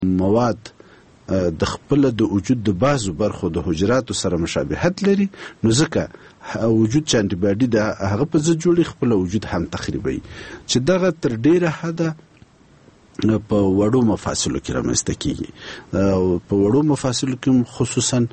مواد د خپل د وجود د بعضو برخو د حجراتو سره مشابهت لري، نو ځکه وجود چې انټي باډي د هغه په ضد جوړي خپل وجود هم تخریبوي، چې دغه تر ډیره حده په وړو مفاصلو کې رامنځته کیږي. په وړو مفاصلو کې خصوصا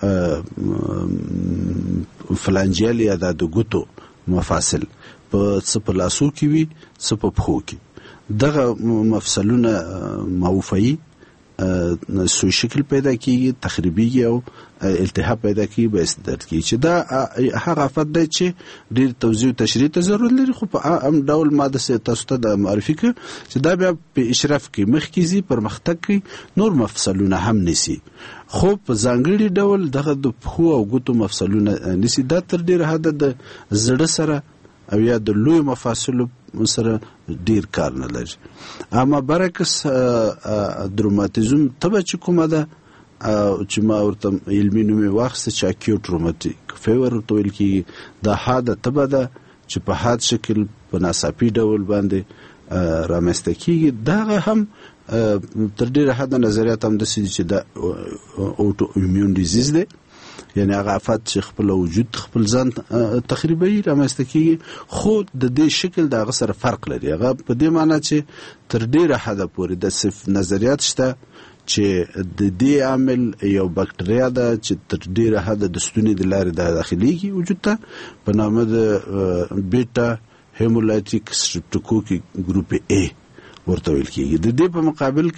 فلانجیال یا د ګوتو مفاصل په څه په لاسو کې وي څه په پښو کې، دغه مفصلونه موفعي سوی شکل پیدا کیږي، تخریبیږي او التهاب پیدا کیږي، باعث درد کیږي، چې دا هغه آفت دی چې ډیر توضیح او تشریح ته ضرورت لري. خو په عام ډول ماده سه تاسو ته د معرفي کوي چې دا بیا په اشراف کې مخکې زی پرمختګ کوي، نور مفصلونه هم نسی، خو په ځانګړي ډول دغه د پښو او ګوتو مفصلونه نسی. دا تر ډیره حد د زړه سره او یا د لوی مفاصلو سره ډیر کار نه لري. اما برعکس دروماتیزم تبه چې کومه ده چې ما ورته علمي نوم واخیسته چې اکیوټ روماتیک فیور ورته ویل کېږي، دا حاده تبه ده چې په حاد شکل په ناڅاپي ډول باندې رامنځته کېږي. دغه هم تر ډیره حده نظریات هم داسې دي چې دا اوټو ایمیون ډیزیز دی، یعنی هغه آفت چې خپل وجود خپل ځان تخریبوي رامنځته کېږي، خو د دې شکل د هغه سره فرق لري. هغه په دې معنی چې تر ډیره حده پورې د نظریات شته چې د دې عامل یو بکټریا ده چې تر ډیره حده د ستوني د لارې داخليږي وجود ته په نامه د بیټا هیمولایټیک سټریپټوکوکي ګروپ A ورته ویل کېږي. د دې په مقابل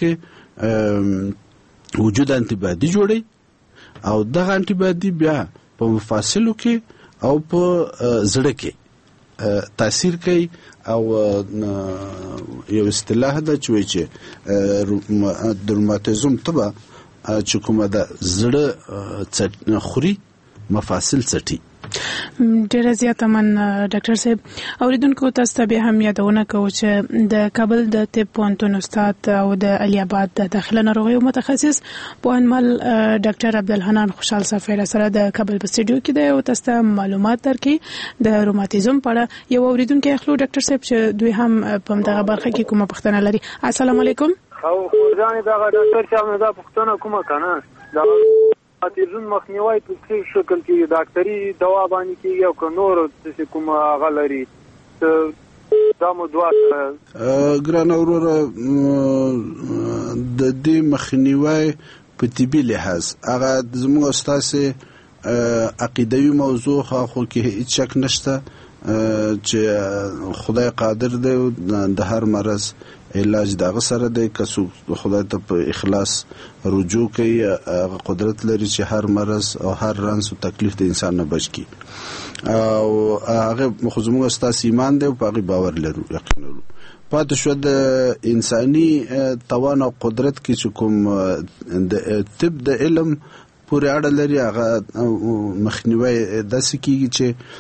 کې وجود انټي باډي جوړي او دغه انټي باډي بیا په مفاصلو کې او په زړه کې تاثیر کوي. او یو اصطلاح ده چې روماتیزم تبه چې کومه ده زړه خوري مفاصل څټي. ډیره زیاته من ډاکټر صاحب اوریدونکو تاسو ته به هم یادونه کوو چې د کابل د طب پوهنتون استاد او د علي آباد د داخله ناروغیو متخصص پوهنمل ډاکټر عبدالحنان خوشحال صافی سره د کابل په سټډیو کې دی او تاسو ته معلومات درکړي د روماتیزم په اړه. یو اوریدونکو اخلو ډاکټر صاحب چې دوی هم په دغه برخه کې کومه پوښتنه لري. السلام علیکم. او ځان دا ډاکټر صاحب دا پوښتنه کومه کنه دا روماتیزم مخنیوي په څه شکل کې ډاکټري دوا باندې کیږي او که نور څه کومه غلري دا مو دوا ګران اوروره د دې مخنیوي په طبي لحاظ هغه زموږ استاد عقیدوي موضوع خو کې هیڅ شک نشته چې خدای قادر دی د هر مرض علاج دغه سره دی. که خدای ته په اخلاص رجوع کوي هغه قدرت لري چې هر مرض او هر رنځ او تکلیف د انسان نه بچ کی. او هغه خو زموږ استاد ایمان دی او په هغه باور لرو، یقین لرو. پاتې شو د انساني توان او قدرت کې چې کوم د طب د علم پورې اړه لري هغه مخنیوي داسې کیږي چې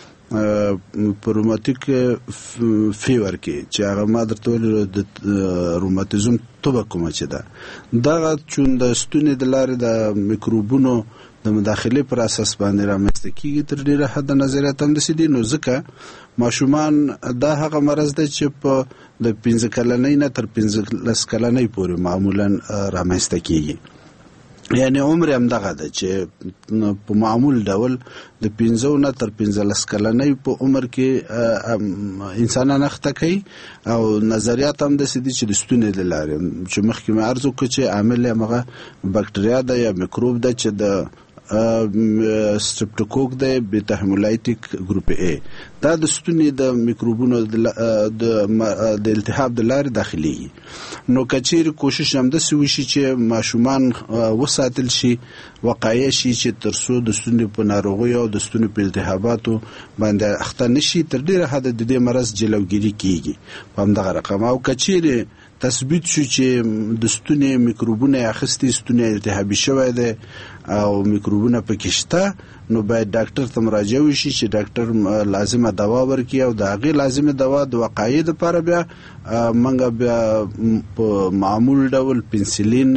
روماتیک فیور کې چې هغه ما درته ویل د روماتیزم تبه کومه چې ده دغه چون د ستوني د لارې د میکروبونو د مداخله پر اساس باندې رامنځته کیږي تر ډیره حد نظریات هم دي. نو ځکه ماشومان دا هغه مرض دی چې په د 15 کلنۍ نه تر 15 کلنۍ پورې معمولا رامنځته کیږي. یعنی عمر هم دغه ده چې په معمول ډول د 15 نه تر 15 کلنۍ په عمر کې انسانان اخته کوي. او نظریات هم داسې دي چې د ستوني د لارې چې مخکې مې عرض وکړ چې عامل یې هغه بکټریا ده یا میکروب ده چې د سټریپټوکوک دی بیټا هیمولایټیک ګروپ A. دا د ستوني د میکروبونو د التهاب د لارې داخليږي. نو کچیر کوشش هم د سوي چې ماشومان وساتل شي وقایع شي چې ترڅو د ستوني په ناروغي او د ستوني په التهاباتو باندې اخته نشي تر ډیره حد د دې مرض جلوګیری کیږي په همدغه رقم. او کچیر تثبیت شو چې د ستوني میکروبونه اخستي ستوني التهابي شوی دی او میکروبونه پکې شته نو باید ډاکټر ته مراجعه وشي چې ډاکټر لازمه دوا ورکړي او د هغې لازمه دوا د وقایع دپاره بیا موږ بیا په معمول ډول پنسلین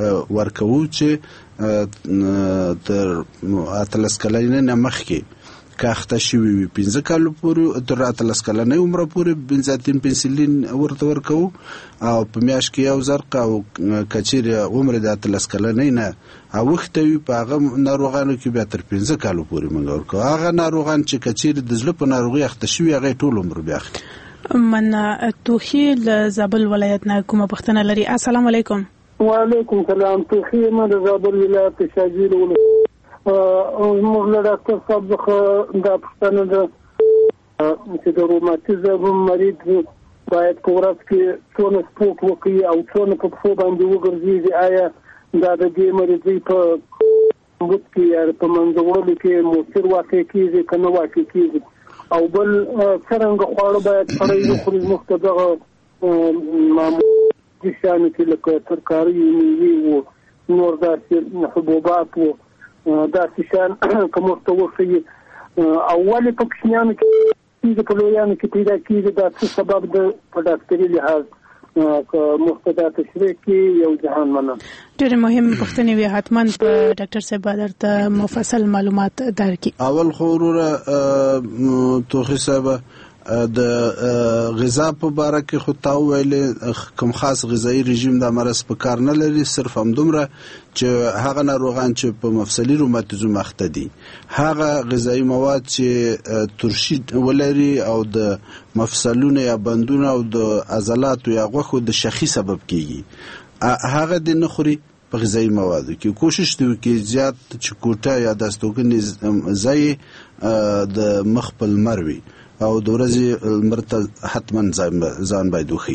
ورکوو چې تر 18 کلنۍ نه مخکې کاخته شوی وي 15 کال پورې تر 13 کلنۍ عمر پورې بنزاتین پنسلین ورته ورکو او په میاش کې یو زرق او کچیر عمر د 13 کلنۍ نه اوخته وي په هغه ناروغانو کې بیا تر 15 کال پورې موږ ورکو. هغه ناروغان چې کچیر د زړه په ناروغي اخته شوی هغه ټول عمر بیا اخلي. من توخی ل زابل ولایت نه کومه پښتنه لري. السلام علیکم. وعلیکم سلام. توخی ما د زابل ولایت شاجیر ولایت موږ له ډاکټر صاحب څخه دا پوښتنه ده چې د روماتیزم مریض باید په ورځ کې څونه سپورت وکړي او څونه په پښو باندې وګرځي. آیا دا د دې مریضۍ په وخت کې یا په منځوړلو کې مؤثر واقع کېږي که نه واقع کېږي؟ او بل څرنګه خواړه باید سړی وخوري مخکې دغه معمولي شیانو کې لکه ترکاري میوې و نور داسې حبوبات و داسې شیان که ورته وښیي او ولې په کوچنیانو کې په لویانو کې پیدا کېږي دا څه سبب ده په ډاکټري لحاظ که مخته دا تشریح کړي یو جهان منم. ډېرې مهم پوښتنې وي حتما په ډاکټر صاحب درته مفصل معلومات درکړي. اول خو وروره توخی صاحب د غذا په باره کې خو تا ویلې کوم خاص غذایی رژیم د مرض په کار نه لري، صرف همدومره چې هغه ناروغان چې په مفصلي روماتیزم اخته دي هغه غذایی مواد چې ترشي ولري او د مفصلونو یا بندونو او د عضلاتو یا غوښو د شخي سبب کیږي هغه د نه خوري. په غذایی موادو کې کوشش وکړي زیات چې کوټه یا دستوګنې ځای د مخ په لمر وي او د ورځې لمر ته حتما ځان باید وښي.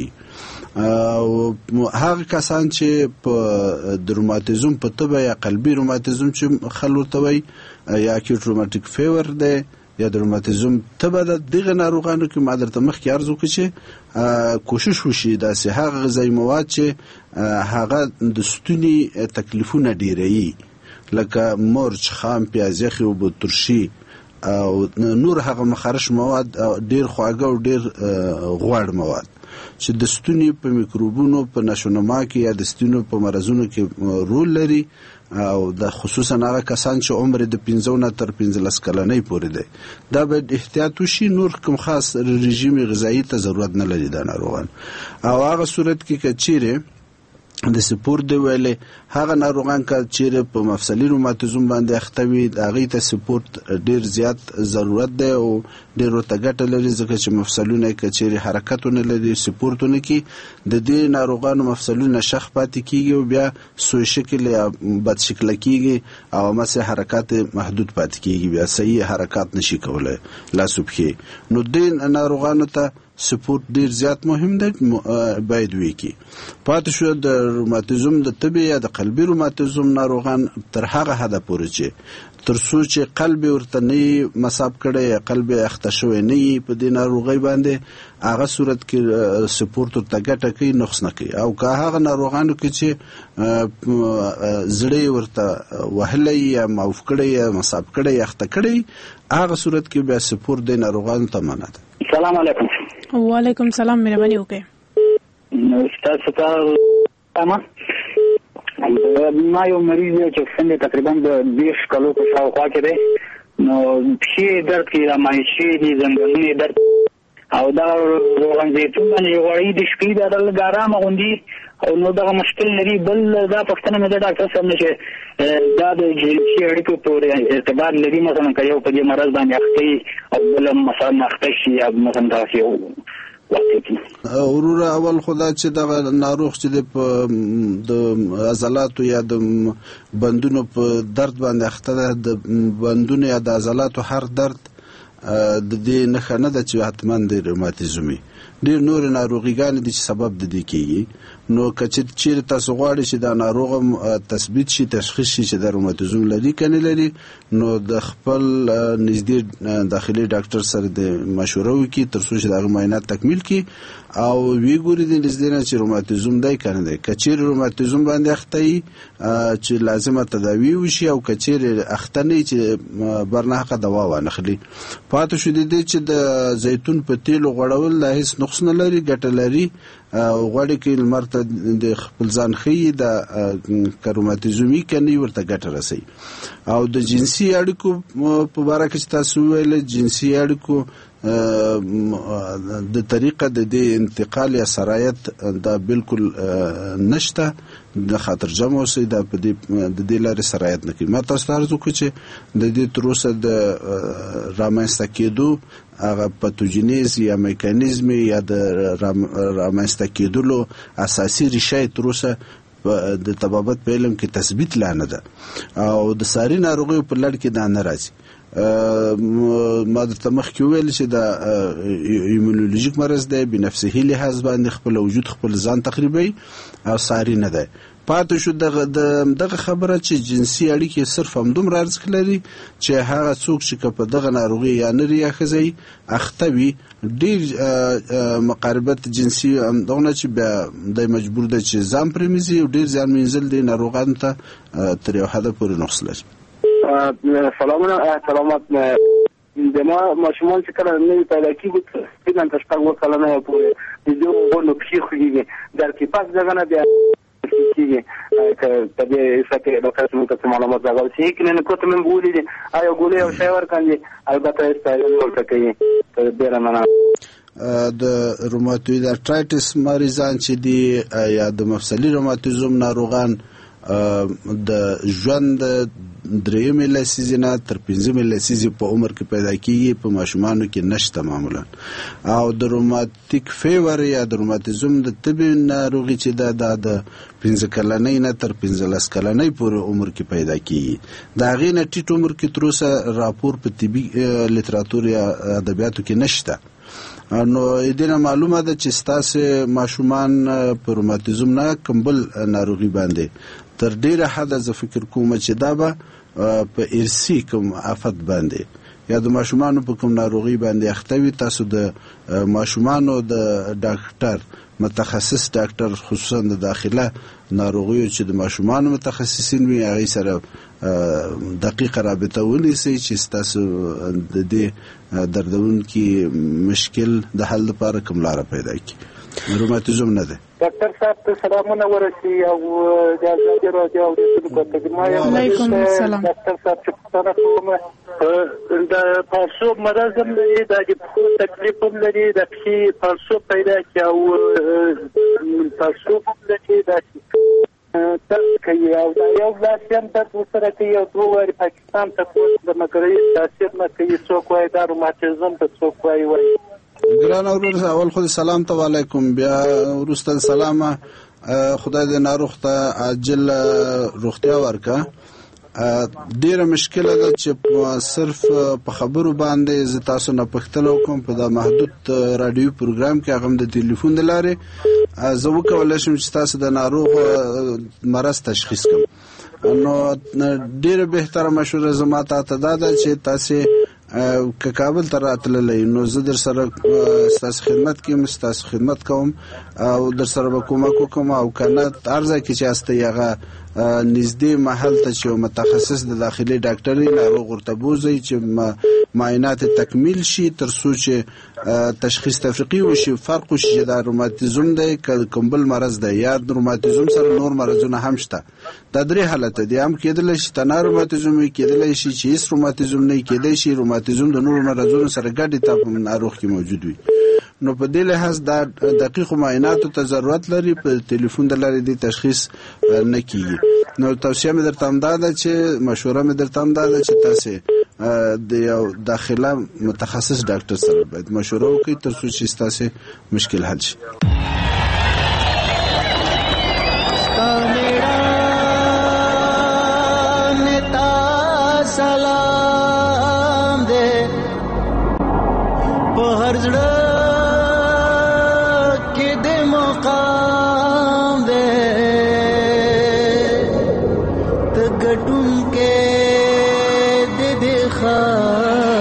هغه کسان چې په د روماتیزم په تبه یا قلبي روماتیزم چې خلک ورته وایي یا اکیوټ روماتیک فیور دی یا د روماتیزم تبه د دغه ناروغانو کې ما درته مخکې عرض وکړ چې کوشش وشي داسې هغه غذایی مواد چې هغه د ستوني تکلیفونه ډیروي لکه مرچ، خام پیاز، یخي اوبه، ترشي او نور هغه مخارش مواد ډیر خواږه او ډیر غوړ مواد چې د ستوني په میکروبونو په نشونما کې یا د ستوني په مرزونو کې رول لري او د خصوصا هغه کسان چې عمر د 15 نه تر 15 کلنۍ پورې دی دا باید احتیاط وشي. نور کوم خاص رژیم غذایی ته ضرورت نه لري دا ناروغان. او هغه صورت کې کچیره د سپورت دی ویلې هغه ناروغان چې په مفصلي روماتیزم باندې اخته وي هغوی ته سپورت ډیر زیات ضرورت دی او ډیر ورته ګټه لري ځکه چې مفصلونه که چیرې حرکتونه لري سپورتونه کې د دې ناروغانو مفصلونه شخ پاتې کیږي او بیا سوی شکل یا بد شکل کیږي او مثلا حرکات محدود پاتې کیږي بیا صحیح حرکات نشي کولای لاس او پښې. نو دې ناروغانو ته سپورت ډیر زیات مهم دی باید وي کی. پاتې شو د روماتیزم د تبه یا د قلبي روماتیزم ناروغان تر هغه حده پورې چې تر څو چې قلب ورته نه مصاب کړي قلب اخته شوی نه په دې ناروغي باندې هغه صورت کې سپورت ته ګټه کوي نقص نه کوي. او که هغه ناروغانو کې چې زړه ورته وهلې یا معاف کړي یا مصاب کړي اخته کړي هغه صورت کې بیا سپورت د ناروغانو ته منع ده. السلام علیکم. وعلیکم السلام. مهرباني وکړئ. استاد ستاسو ما یو مریض چې څنګه تقریبا د 20 کلو په شاوخوا کې دی نو پښې درد کوي مایشي دي زنګونونه درد او دا روغن زیتون باندې غوړی د شپې د لږ آرام غوندي او نو دا مشکل لري. بل دا پښتنه مې د ډاکټر صاحب نه چې دا د جنسي اړیکو پورې ارتباط لري مثلا که یو په دې مرض باندې اخته او بل مثلا اخته شي یا مثلا تاسو یو وروره اول خدا چې دا ناروغ چې د عضلاتو یا د بندونو په درد باندې اخته ده د بندونو یا د عضلاتو هر درد د دې نښه نه ده چې حتما د روماتیزمي ډېر نور ناروغیګان دي چې سبب د دې کېږي. نو که چیرې تاسو غواړئ چې دا ناروغ تثبیت شي تشخیص شي چې د روماتیزم لري که نه لري نو د خپل نږدې داخلي ډاکټر سره د مشوره وکړي تر څو چې د هغه معاینات تکمیل کړي او وی ګوري د نږدې نه چې روماتیزم دی که نه دی. که چیرې روماتیزم باندې اخته وي چې لازمه تداوي وشي او که چیرې اخته نه وي چې برناحقه دوا وانخلي. پاتې شو د دې چې د زیتون په تیلو غوړول دا هیڅ نقص نه لري ګټه لري غوړي کې لمر ته د خپل ځان خي د کروماتیزومي کني ورته ګټه رسي. او د جنسي اړیکو په اړه کې تاسو ویل جنسي اړیکو د طریقه د انتقال یا سرایت دا بالکل نشته د خاطر جمع اوسي د دې لارې سرایت نه کوي. ما تاسو ته عرض وکړ چې د دې تروسه د رامنځته کېدو هغه پاتوجینیز یا میکانیزم یا د رامنځته کېدلو اساسي ریښه تروسه د طبابت په علم کې تثبیت لا نه ده او د ساري ناروغیو په لړ کې دا نه راځي. ما درته مخکې ویل چې دا ایمونولوژیک مرض دی بنفسه لحاظ باندې خپل وجود خپل ځان تقریبي او ساري نه دی. پاتې شو دغه خبره چې جنسي اړیکې صرف همدومره ارزښت لري چې هغه څوک چې په دغه ناروغي یا نري یا ښځی اخته وي ډېر مقاربت جنسي همدغه چې د مجبور دی چې ځان پرېمځي او ډېر زیان منزل دی ناروغانو ته تر یو حده پورې نقص لري. سلامات د ماشومان چې کله نوي پیدا کېږي تقریبا تر 4 کلنه پورې د دې وګړو پښې خوږي در کې پاس ځای نه بیا کېږي که د دې سکه د کارونو ته معلومات راغلي چې کله نه کوته من بولی دي آیا ګولې او شاور کاندي البته استایل ورته کوي ډیر مننه. د روماتوید ارترایټس مریضان چې دي یا د مفصلي روماتیزم ناروغان د ژوند درېمې لسیزې نه تر 15مې لسیزې په عمر کې پیدا کېږي په ماشومانو کې نشته معمولا. او د روماتیک فیور یا د روماتیزم د طبي ناروغي چې دا د 15 کلنۍ نه تر 15 کلنۍ پورې عمر کې پیدا کېږي. د هغې نه ټیټ عمر کې تر اوسه راپور په طبي لیټراتور یا ادبیاتو کې نشته. نو دې معلومه ده چې ستاسو ماشومان په روماتیزم نه کمبل ناروغي باندې تر ډیره حد زه فکر کوم چې دا به په ارسی کوم آفت باندې یا د ماشومانو په کوم ناروغي باندې اخته وي. تاسو د ماشومانو د ډاکټر متخصص ډاکټر خصوصا د داخله ناروغیو چې د ماشومانو متخصصین وي هغه سره دقیق رابطه ونیسي چې تاسو د دې دردونکي مشکل د حل لپاره کوم لار پیدا کړي. روماتیزم نه ده. ډاکټر صاحب ته سلامونه ورسي او د ازادي راډیو او د کومه علیکم السلام. ډاکټر صاحب چې پوښتنه کوم د پړسوب مرض هم لري د تکلیف هم لري د پښې پړسوب پیدا کی او پړسوب هم لري د کوي او دا یو ځل تر وسره کوي او دوه وری پاکستان ته د مګرې تاثیر نه کوي څوک وایي دا روماتیزم ته څوک وایي. ګران اورور اول خو سلام ته علیکم بیا ورسته سلامه خدای دې ناروغ ته عاجل روغتیا ورکا. ډیره مشکله ده چې صرف په خبرو باندې ز تاسو نه پښتنه کوم په دا محدود رادیو پروګرام کې هغه د ټلیفون د لارې زه وکولای شم چې تاسو د ناروغ مرض تشخیص کوم. نو ډیره بهتره مشوره زما ته ده چې تاسو که کابل ته راتللی نو زه در سره ستاسو خدمت کې ستاسو خدمت کوم او در سره به کومک وکړم او کنه هر ځای کې چې هستئ هغه نږدې محل ته چې متخصص د داخلي ډاکټري ناروغ ورته بوځئ چې معاینات تکمیل شي تر څو چې تشخیص تفریقي وشي فرق وشي چې دا روماتیزم دی که کوم بل مرض دی یا د روماتیزم سره نور مرضونه هم شته. دا درې حالت دي هم کېدلی شي تنه روماتیزم وي کېدلی شي چې هیڅ روماتیزم نه کېدلی شي روماتیزم د نورو مرضونو سره ګډ ته په ناروغ کې موجود وي. نو په دې لحاظ دا دقیق معایناتو ته ضرورت لري په ټلیفون د لارې د تشخیص نه کیږي. نو توصیه مې درته هم ده چې مشوره مې درته هم ده چې تاسو د یو داخله متخصص ډاکټر سره باید مشوره وکړئ تر څو چې تاسو مشکل حل شي. سلام دې په هر ځړ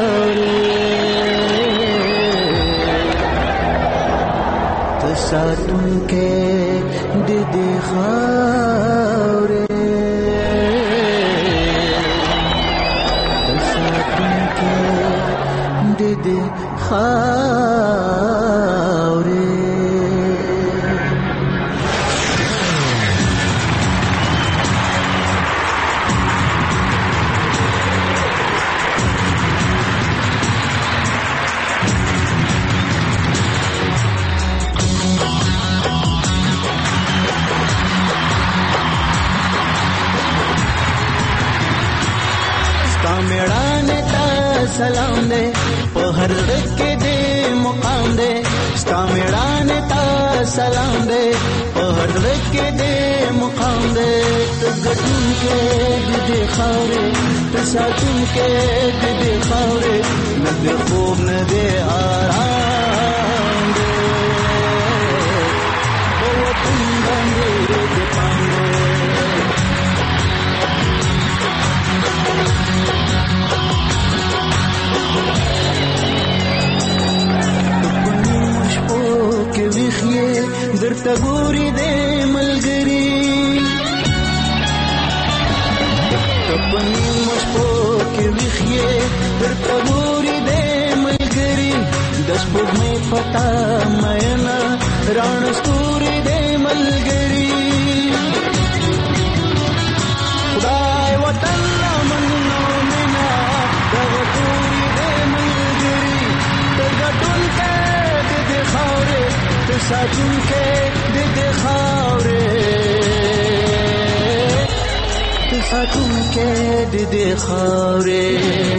साथ मेड़ाने ता सलाम दे په هر دکې دې مقام دے ستا मेड़ाने ता सलाम दे په هر دکې دې مقام دے ته ګټون کې دې خاورې ته ساتون کې دې خاورې نه دې خوب نه دې آرام دے په وطن باندې دې پام دے درته ګوري دې ملګری تپنی مشپو کې ویخې درته ګوري دې ملګری د سپوږمۍ پتا مېنا رڼ ستوري دې ملګری خدای وطن منو مینا دغه ګوري دې ملګری تګټون کې دې خاورې ساتون کې دې خاورې ساتون کې دې خاورې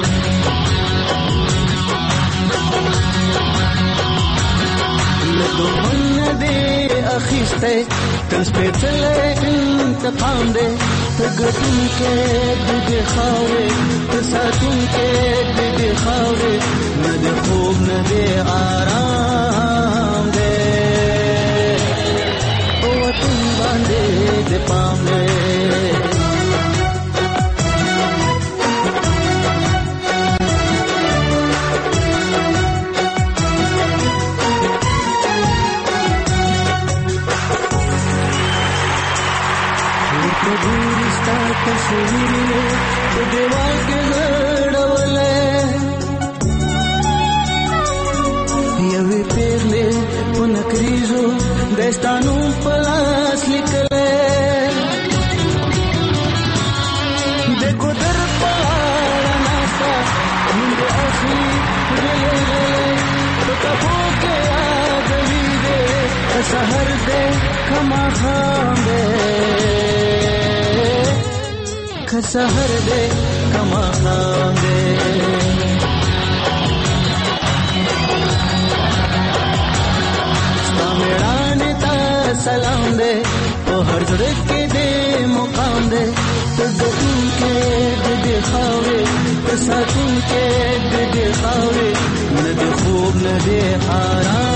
لدو من دې اخیسته تل سپېڅلې انتقام دې تګټون کې دې خاورې ساتون کې دې خاورې نه دې خوب نه دې آرام دې وطن باندې دې پام دې ګورستا تصویر په دیوال کې غړولې یوې پیغلې په نکریزو دستانو په لاس لیکلې د ګودر په لاره ناسته موږ اخلي غلې په کفو کې یادوي دې سحر دې کما خام دې سحر دے کما خام دے ستا میڑانے تا سلام دے تو ہر دکې دے مقام دے تګټون کې دې خاورې ساتون کې دې خاورې نه دې خوب نه دې آرام